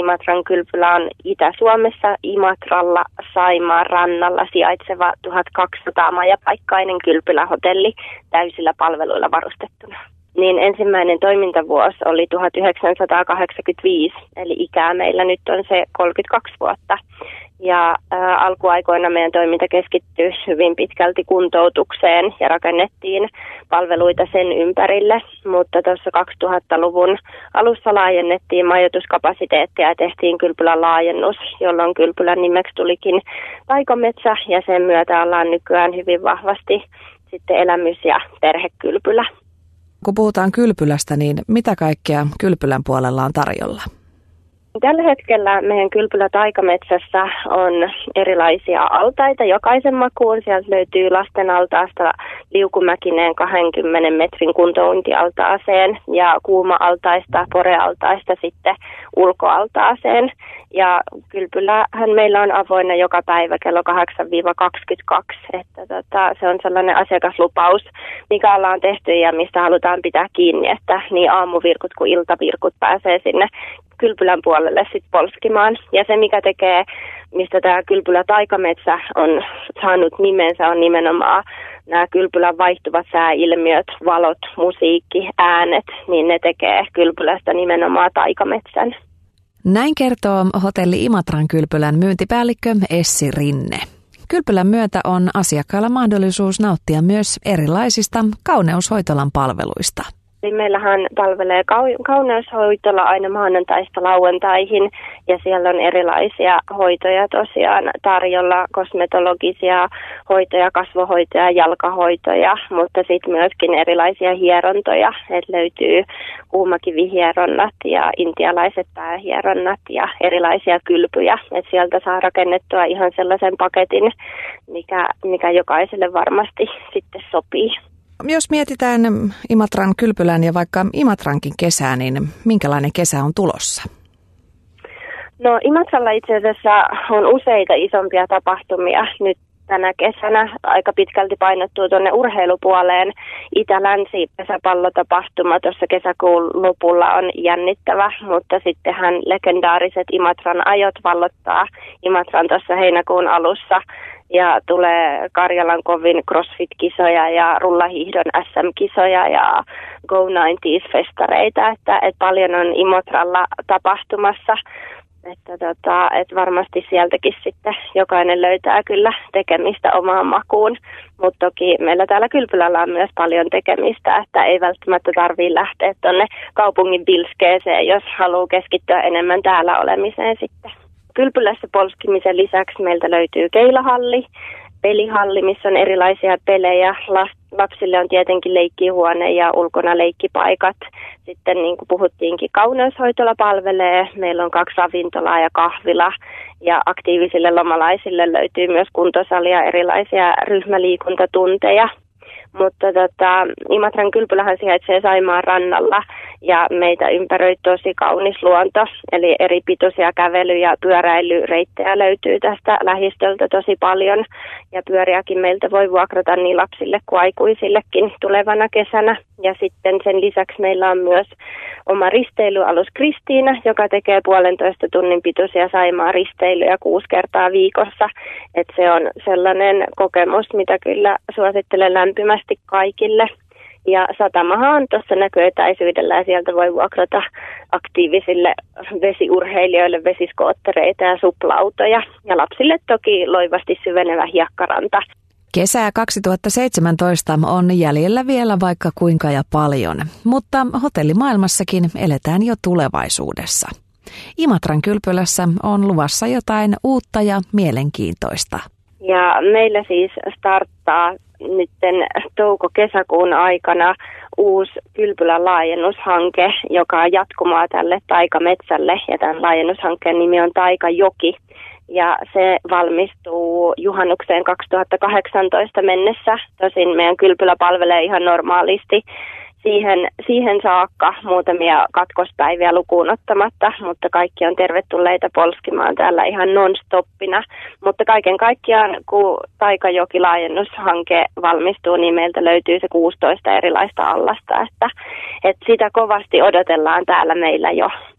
Imatran kylpylä on Itä-Suomessa Imatralla Saimaan rannalla sijaitseva 1200 majapaikkainen kylpylähotelli täysillä palveluilla varustettuna. Niin ensimmäinen toimintavuosi oli 1985, eli ikää meillä nyt on se 32 vuotta. Ja alkuaikoina meidän toiminta keskittyi hyvin pitkälti kuntoutukseen ja rakennettiin palveluita sen ympärille, mutta tuossa 2000-luvun alussa laajennettiin majoituskapasiteettia ja tehtiin kylpylän laajennus, jolloin kylpylän nimeksi tulikin Taikametsä ja sen myötä ollaan nykyään hyvin vahvasti sitten elämys- ja perhekylpylä. Kun puhutaan kylpylästä, niin mitä kaikkea kylpylän puolella on tarjolla? Tällä hetkellä meidän kylpylä Taikametsässä on erilaisia altaita jokaisen makuun. Sieltä löytyy lasten altaasta liukumäkineen 20 metrin kuntouintialtaaseen ja kuuma-altaista, porealtaista sitten ulkoaltaaseen. Ja kylpylähän meillä on avoinna joka päivä kello 8-22. Että se on sellainen asiakaslupaus, mikä ollaan tehty ja mistä halutaan pitää kiinni, että niin aamuvirkut kuin iltavirkut pääsee sinne kylpylän puolelle sitten polskimaan. Ja se, mikä tekee, mistä tämä kylpylä Taikametsä on saanut nimensä, on nimenomaan nämä kylpylän vaihtuvat sääilmiöt, valot, musiikki, äänet, niin ne tekee kylpylästä nimenomaan Taikametsän. Näin kertoo hotelli Imatran kylpylän myyntipäällikkö Essi Rinne. Kylpylän myötä on asiakkailla mahdollisuus nauttia myös erilaisista kauneushoitolan palveluista. Meillähän palvelee kauneushoitola aina maanantaista lauantaihin ja siellä on erilaisia hoitoja tosiaan tarjolla, kosmetologisia hoitoja, kasvohoitoja, jalkahoitoja, mutta sitten myöskin erilaisia hierontoja, että löytyy kuumakivihieronnat ja intialaiset päähieronnat ja erilaisia kylpyjä, että sieltä saa rakennettua ihan sellaisen paketin, mikä jokaiselle varmasti sitten sopii. Jos mietitään Imatran kylpylän ja vaikka Imatrankin kesää, niin minkälainen kesä on tulossa? No Imatralla itse asiassa on useita isompia tapahtumia nyt tänä kesänä. Aika pitkälti painottuu tuonne urheilupuoleen. Itä-Länsi pesäpallotapahtuma tuossa kesäkuun lopulla on jännittävä, mutta sittenhän legendaariset Imatran ajot vallottaa Imatran tuossa heinäkuun alussa. Ja tulee Karjalan kovin CrossFit-kisoja ja rullahiihdon SM-kisoja ja Go90s-festareita, että paljon on Imatralla tapahtumassa. Että varmasti sieltäkin sitten jokainen löytää kyllä tekemistä omaan makuun, mutta toki meillä täällä kylpylällä on myös paljon tekemistä, että ei välttämättä tarvitse lähteä tuonne kaupungin pilskeeseen, jos haluaa keskittyä enemmän täällä olemiseen sitten. Kylpylässä polskimisen lisäksi meiltä löytyy keilahalli, pelihalli, missä on erilaisia pelejä. Lapsille on tietenkin leikkihuone ja ulkona leikkipaikat. Sitten niin kuin puhuttiinkin, kauneushoitola palvelee. Meillä on 2 ravintolaa ja kahvila. Ja aktiivisille lomalaisille löytyy myös kuntosali ja erilaisia ryhmäliikuntatunteja. Mutta Imatran kylpylähän sijaitsee Saimaan rannalla ja meitä ympäröi tosi kaunis luonto. Eli eri pituisia kävely- ja pyöräilyreittejä löytyy tästä lähistöltä tosi paljon. Ja pyöriäkin meiltä voi vuokrata niin lapsille kuin aikuisillekin tulevana kesänä. Ja sitten sen lisäksi meillä on myös oma risteilyalus Kristiina, joka tekee 1,5 tunnin pituisia Saimaan risteilyjä 6 kertaa viikossa. Et se on sellainen kokemus, mitä kyllä suosittelen lämpimästi kaikille. Ja satamahan on tuossa näköetäisyydellä ja sieltä voi vuokrata aktiivisille vesiurheilijoille vesiskoottereita ja suplautoja. Ja lapsille toki loivasti syvenevä hiekkaranta. Kesää 2017 on jäljellä vielä vaikka kuinka ja paljon, mutta hotellimaailmassakin eletään jo tulevaisuudessa. Imatran kylpylässä on luvassa jotain uutta ja mielenkiintoista. Ja meillä siis starttaa nyt touko-kesäkuun aikana uusi kylpylän laajennushanke, joka on jatkumaa tälle Taikametsälle. Ja tämän laajennushankkeen nimi on Taikajoki. Ja se valmistuu juhannukseen 2018 mennessä. Tosin meidän kylpylä palvelee ihan normaalisti siihen saakka muutamia katkospäiviä lukuun ottamatta, mutta kaikki on tervetulleita polskimaan täällä ihan non-stoppina. Mutta kaiken kaikkiaan, kun Taikajoki-laajennushanke valmistuu, niin meiltä löytyy se 16 erilaista allasta, että sitä kovasti odotellaan täällä meillä jo.